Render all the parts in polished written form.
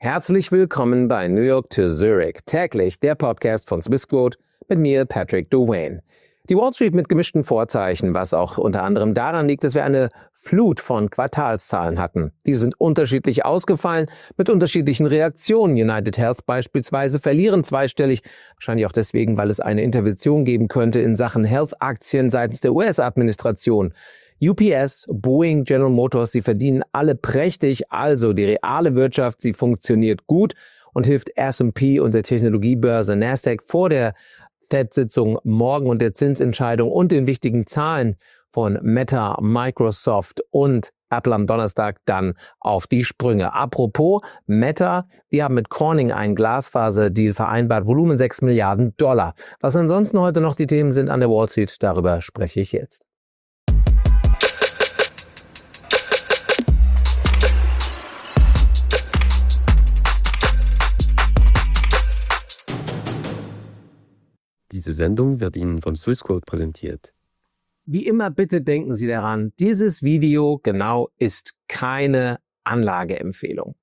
Herzlich willkommen bei New York to Zurich, täglich der Podcast von Swissquote mit mir, Patrick Drouin. Die Wall Street mit gemischten Vorzeichen, was auch unter anderem daran liegt, dass wir eine Flut von Quartalszahlen hatten. Diese sind unterschiedlich ausgefallen, mit unterschiedlichen Reaktionen. United Health beispielsweise verlieren zweistellig, wahrscheinlich auch deswegen, weil es eine Intervention geben könnte in Sachen Health-Aktien seitens der US-Administration. UPS, Boeing, General Motors, sie verdienen alle prächtig, also die reale Wirtschaft, sie funktioniert gut und hilft S&P und der Technologiebörse Nasdaq vor der Fed-Sitzung morgen und der Zinsentscheidung und den wichtigen Zahlen von Meta, Microsoft und Apple am Donnerstag dann auf die Sprünge. Apropos Meta, wir haben mit Corning einen Glasfaser-Deal vereinbart, Volumen $6 Milliarden. Was ansonsten heute noch die Themen sind an der Wall Street, darüber spreche ich jetzt. Diese Sendung wird Ihnen von Swissquote präsentiert. Wie immer, bitte denken Sie daran, dieses Video ist keine Anlageempfehlung.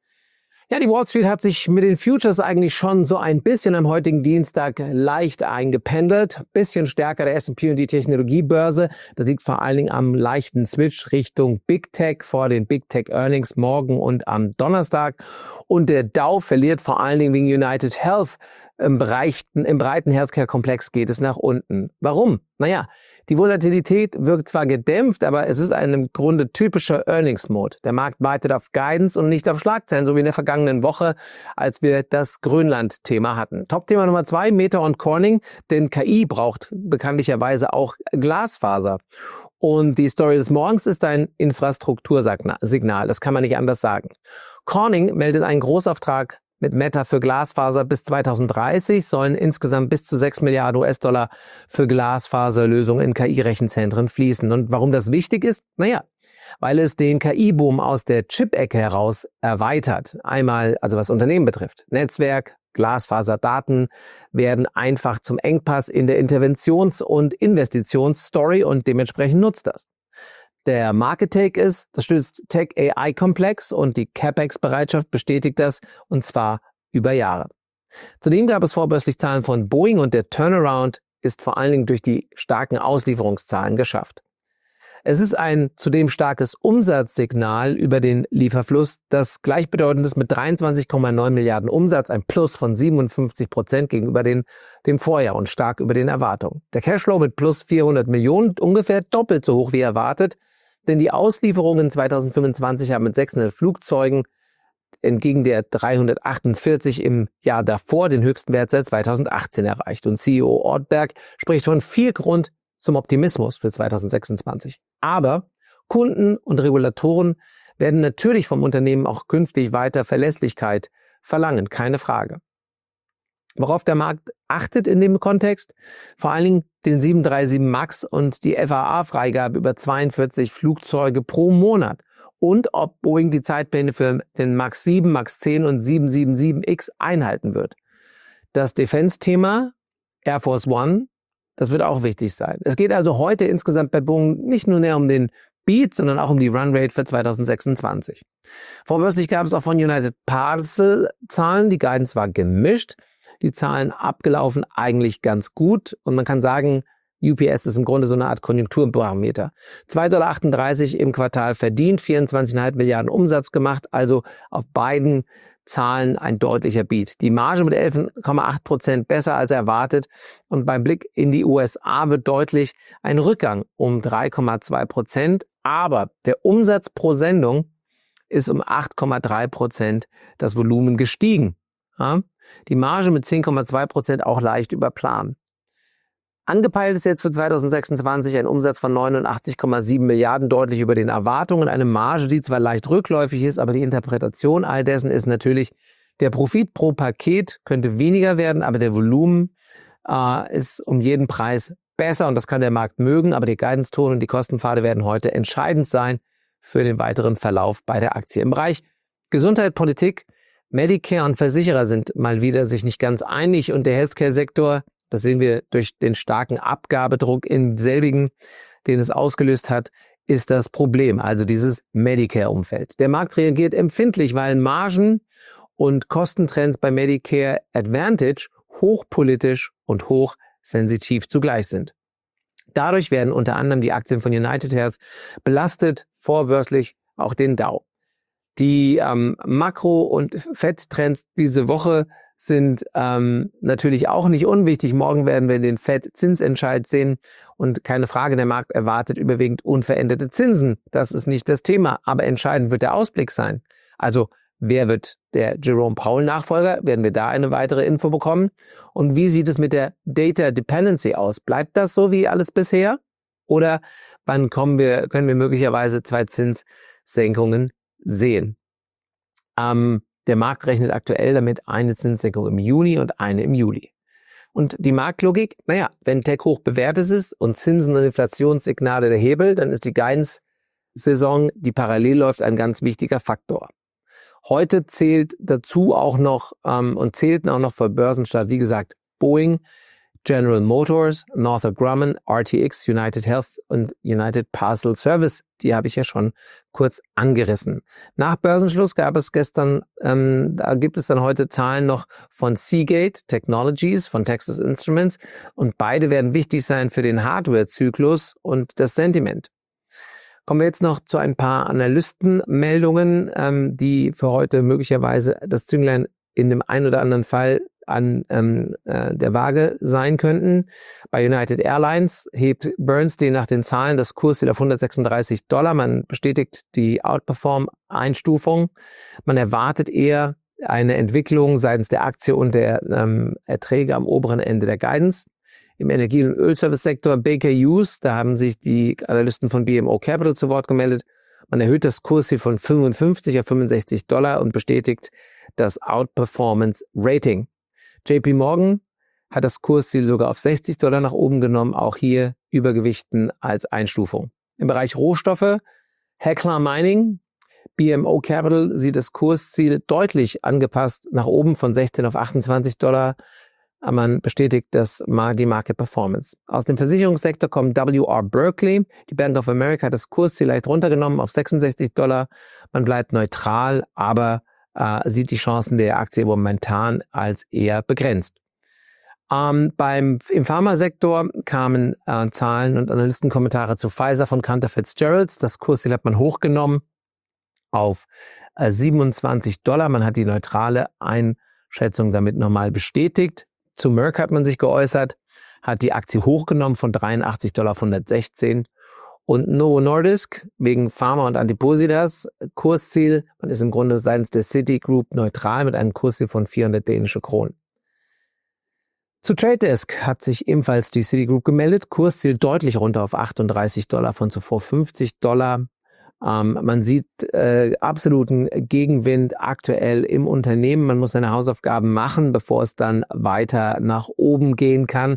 Ja, die Wall Street hat sich mit den Futures eigentlich schon so ein bisschen am heutigen Dienstag leicht eingependelt. Bisschen stärker der S&P und die Technologiebörse. Das liegt vor allen Dingen am leichten Switch Richtung Big Tech vor den Big Tech Earnings morgen und am Donnerstag. Und der Dow verliert vor allen Dingen wegen United Health. Im breiten Healthcare-Komplex geht es nach unten. Warum? Naja, die Volatilität wirkt zwar gedämpft, aber es ist ein im Grunde typischer Earnings-Mode. Der Markt weitet auf Guidance und nicht auf Schlagzeilen, so wie in der vergangenen Woche, als wir das Grönland-Thema hatten. Top-Thema Nummer 2, Meta und Corning, denn KI braucht bekanntlicherweise auch Glasfaser. Und die Story des Morgens ist ein Infrastruktursignal, das kann man nicht anders sagen. Corning meldet einen Großauftrag mit Meta für Glasfaser bis 2030 sollen insgesamt bis zu $6 Milliarden für Glasfaserlösungen in KI-Rechenzentren fließen. Und warum das wichtig ist? Naja, weil es den KI-Boom aus der Chip-Ecke heraus erweitert. Einmal, also was Unternehmen betrifft. Netzwerk, Glasfaserdaten werden einfach zum Engpass in der Interventions- und Investitionsstory und dementsprechend nutzt das. Der Market Take ist, das stützt Tech-AI-Komplex und die CapEx-Bereitschaft bestätigt das, und zwar über Jahre. Zudem gab es vorbörslich Zahlen von Boeing und der Turnaround ist vor allen Dingen durch die starken Auslieferungszahlen geschafft. Es ist ein zudem starkes Umsatzsignal über den Lieferfluss, das gleichbedeutend ist mit 23,9 Milliarden Umsatz, ein Plus von 57% gegenüber dem Vorjahr und stark über den Erwartungen. Der Cashflow mit plus 400 Millionen, ungefähr doppelt so hoch wie erwartet, denn die Auslieferungen 2025 haben mit 600 Flugzeugen entgegen der 348 im Jahr davor den höchsten Wert seit 2018 erreicht. Und CEO Ortberg spricht von viel Grund zum Optimismus für 2026. Aber Kunden und Regulatoren werden natürlich vom Unternehmen auch künftig weiter Verlässlichkeit verlangen, keine Frage. Worauf der Markt achtet in dem Kontext? Vor allen Dingen den 737 MAX und die FAA-Freigabe über 42 Flugzeuge pro Monat. Und ob Boeing die Zeitpläne für den MAX 7, MAX 10 und 777X einhalten wird. Das Defense-Thema Air Force One, das wird auch wichtig sein. Es geht also heute insgesamt bei Boeing nicht nur näher um den Beat, sondern auch um die Runrate für 2026. Vorbörslich gab es auch von United Parcel Zahlen. Die Guidance war gemischt. Die Zahlen abgelaufen eigentlich ganz gut. Und man kann sagen, UPS ist im Grunde so eine Art Konjunkturbarometer. $2,38 im Quartal verdient, 24,5 Milliarden Umsatz gemacht. Also auf beiden Zahlen ein deutlicher Beat. Die Marge mit 11,8% besser als erwartet. Und beim Blick in die USA wird deutlich ein Rückgang um 3,2%. Aber der Umsatz pro Sendung ist um 8,3% das Volumen gestiegen. Ja? Die Marge mit 10,2% auch leicht über Plan. Angepeilt ist jetzt für 2026 ein Umsatz von 89,7 Milliarden, deutlich über den Erwartungen. Eine Marge, die zwar leicht rückläufig ist, aber die Interpretation all dessen ist natürlich, der Profit pro Paket könnte weniger werden, aber der Volumen ist um jeden Preis besser und das kann der Markt mögen, aber die Guidance-Ton und die Kostenpfade werden heute entscheidend sein für den weiteren Verlauf bei der Aktie. Im Bereich Gesundheit, Politik, Medicare und Versicherer sind mal wieder sich nicht ganz einig und der Healthcare-Sektor, das sehen wir durch den starken Abgabedruck in selbigen, den es ausgelöst hat, ist das Problem, also dieses Medicare-Umfeld. Der Markt reagiert empfindlich, weil Margen und Kostentrends bei Medicare Advantage hochpolitisch und hochsensitiv zugleich sind. Dadurch werden unter anderem die Aktien von United Health belastet, vorbörslich auch den Dow. Die Makro- und Fed-Trends diese Woche sind natürlich auch nicht unwichtig. Morgen werden wir den Fed-Zinsentscheid sehen und keine Frage, der Markt erwartet überwiegend unveränderte Zinsen. Das ist nicht das Thema, aber entscheidend wird der Ausblick sein. Also wer wird der Jerome Powell-Nachfolger? Werden wir da eine weitere Info bekommen? Und wie sieht es mit der Data Dependency aus? Bleibt das so wie alles bisher? Oder wann können wir möglicherweise 2 Zinssenkungen sehen? Der Markt rechnet aktuell damit eine Zinssenkung im Juni und eine im Juli. Und die Marktlogik, wenn Tech hoch bewertet ist und Zinsen und Inflationssignale der Hebel, dann ist die Guidance-Saison, die parallel läuft, ein ganz wichtiger Faktor. Heute zählt dazu auch noch zählten auch noch vor Börsenstart, wie gesagt, Boeing, General Motors, Northrop Grumman, RTX, United Health und United Parcel Service. Die habe ich ja schon kurz angerissen. Nach Börsenschluss gibt es dann heute Zahlen noch von Seagate Technologies, von Texas Instruments und beide werden wichtig sein für den Hardware-Zyklus und das Sentiment. Kommen wir jetzt noch zu ein paar Analystenmeldungen, die für heute möglicherweise das Zünglein in dem einen oder anderen Fall an der Waage sein könnten. Bei United Airlines hebt Bernstein nach den Zahlen das Kursziel auf $136. Man bestätigt die Outperform-Einstufung. Man erwartet eher eine Entwicklung seitens der Aktie und der Erträge am oberen Ende der Guidance. Im Energie- und Ölservice-Sektor Baker Hughes, da haben sich die Analysten von BMO Capital zu Wort gemeldet. Man erhöht das Kursziel von $55 auf $65 und bestätigt das Outperformance-Rating. JP Morgan hat das Kursziel sogar auf $60 nach oben genommen, auch hier Übergewichten als Einstufung. Im Bereich Rohstoffe, Hecla Mining, BMO Capital sieht das Kursziel deutlich angepasst nach oben von $16 auf $28. Man bestätigt die Market Performance. Aus dem Versicherungssektor kommt W.R. Berkley. Die Bank of America hat das Kursziel leicht runtergenommen auf $66. Man bleibt neutral, aber sieht die Chancen der Aktie momentan als eher begrenzt. Im Pharmasektor kamen Zahlen und Analystenkommentare zu Pfizer von Cantor Fitzgerald. Das Kursziel hat man hochgenommen auf $27. Man hat die neutrale Einschätzung damit nochmal bestätigt. Zu Merck hat man sich geäußert, hat die Aktie hochgenommen von $83 auf $116. Und Novo Nordisk wegen Pharma und Adipositas Kursziel, man ist im Grunde seitens der Citigroup neutral mit einem Kursziel von 400 dänische Kronen. Zu Trade Desk hat sich ebenfalls die Citigroup gemeldet, Kursziel deutlich runter auf $38 von zuvor $50. Man sieht absoluten Gegenwind aktuell im Unternehmen. Man muss seine Hausaufgaben machen, bevor es dann weiter nach oben gehen kann.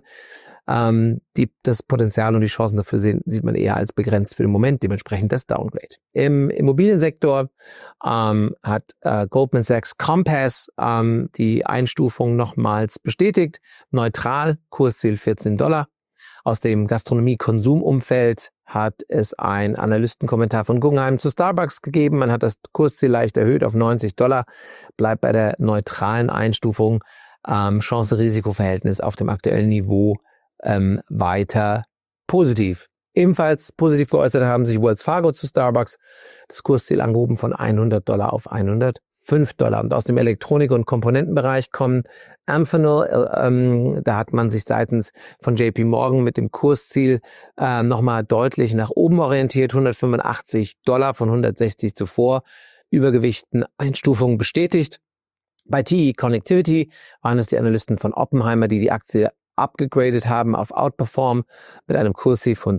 Das Potenzial und die Chancen dafür sieht man eher als begrenzt für den Moment, dementsprechend das Downgrade. Im Immobiliensektor hat Goldman Sachs Compass die Einstufung nochmals bestätigt. Neutral, Kursziel $14. Aus dem Gastronomie-Konsumumfeld hat es ein Analystenkommentar von Guggenheim zu Starbucks gegeben. Man hat das Kursziel leicht erhöht auf $90, bleibt bei der neutralen Einstufung. Chance-Risiko-Verhältnis auf dem aktuellen Niveau weiter positiv. Ebenfalls positiv geäußert haben sich Wells Fargo zu Starbucks. Das Kursziel angehoben von $100 auf $105. Und aus dem Elektronik- und Komponentenbereich kommen Amphenol. Da hat man sich seitens von JP Morgan mit dem Kursziel nochmal deutlich nach oben orientiert. $185 von $160 zuvor. Übergewichten Einstufungen bestätigt. Bei TE Connectivity waren es die Analysten von Oppenheimer, die Aktie abgegradet haben auf Outperform mit einem Kursziel von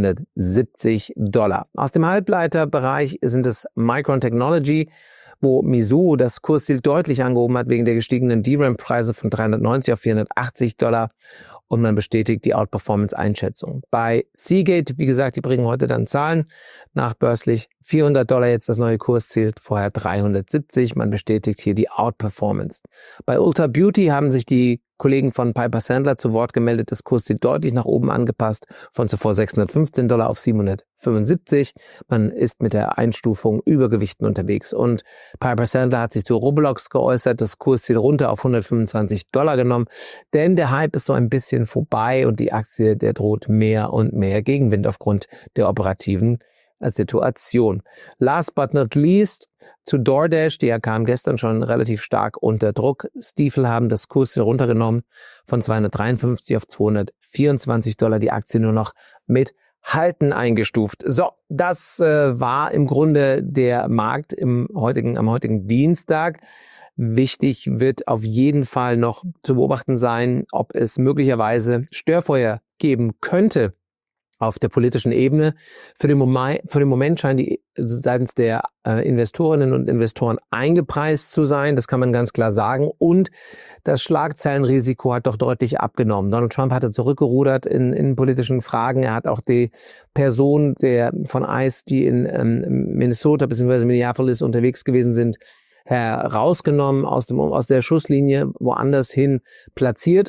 $270. Aus dem Halbleiterbereich sind es Micron Technology, wo Mizuho das Kursziel deutlich angehoben hat wegen der gestiegenen DRAM-Preise von $390 auf $480 und man bestätigt die Outperformance-Einschätzung. Bei Seagate, wie gesagt, die bringen heute dann Zahlen nachbörslich $400 jetzt das neue Kursziel, vorher 370. Man bestätigt hier die Outperformance. Bei Ulta Beauty haben sich die Kollegen von Piper Sandler zu Wort gemeldet. Das Kursziel deutlich nach oben angepasst, von zuvor $615 auf 775. Man ist mit der Einstufung Übergewichten unterwegs. Und Piper Sandler hat sich zu Roblox geäußert, das Kursziel runter auf $125 genommen. Denn der Hype ist so ein bisschen vorbei und die Aktie, der droht mehr und mehr Gegenwind aufgrund der operativen Situation. Last but not least zu DoorDash, die kam gestern schon relativ stark unter Druck. Stifel haben das Kursziel runtergenommen von 253 auf $224, die Aktie nur noch mit Halten eingestuft. So, das war im Grunde der Markt am heutigen Dienstag. Wichtig wird auf jeden Fall noch zu beobachten sein, ob es möglicherweise Störfeuer geben könnte auf der politischen Ebene. Für den Moment scheinen die seitens der Investorinnen und Investoren eingepreist zu sein. Das kann man ganz klar sagen. Und das Schlagzeilenrisiko hat doch deutlich abgenommen. Donald Trump hatte zurückgerudert in politischen Fragen. Er hat auch die Person von ICE, die in Minnesota bzw. Minneapolis unterwegs gewesen sind, herausgenommen aus der Schusslinie, woanders hin platziert.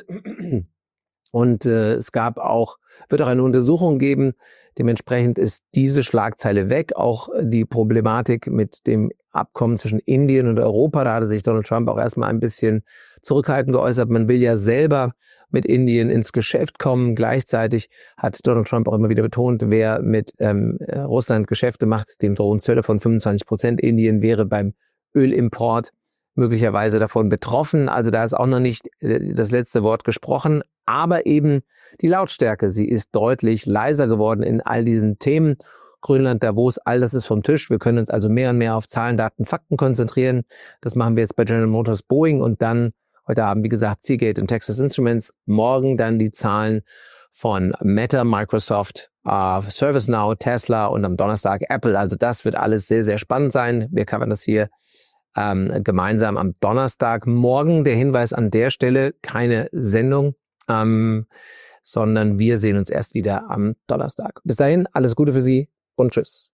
Und es wird auch eine Untersuchung geben. Dementsprechend ist diese Schlagzeile weg. Auch die Problematik mit dem Abkommen zwischen Indien und Europa, da hatte sich Donald Trump auch erstmal ein bisschen zurückhaltend geäußert. Man will ja selber mit Indien ins Geschäft kommen. Gleichzeitig hat Donald Trump auch immer wieder betont, wer mit Russland Geschäfte macht, dem drohen Zölle von 25%. Indien wäre beim Ölimport möglicherweise davon betroffen. Also da ist auch noch nicht das letzte Wort gesprochen. Aber eben die Lautstärke, sie ist deutlich leiser geworden in all diesen Themen. Grönland, Davos, all das ist vom Tisch. Wir können uns also mehr und mehr auf Zahlen, Daten, Fakten konzentrieren. Das machen wir jetzt bei General Motors, Boeing und dann heute Abend, wie gesagt, Seagate und Texas Instruments. Morgen dann die Zahlen von Meta, Microsoft, ServiceNow, Tesla und am Donnerstag Apple. Also das wird alles sehr, sehr spannend sein. Wir covern das hier gemeinsam am Donnerstag. Morgen der Hinweis an der Stelle, keine Sendung, sondern wir sehen uns erst wieder am Donnerstag. Bis dahin, alles Gute für Sie und tschüss.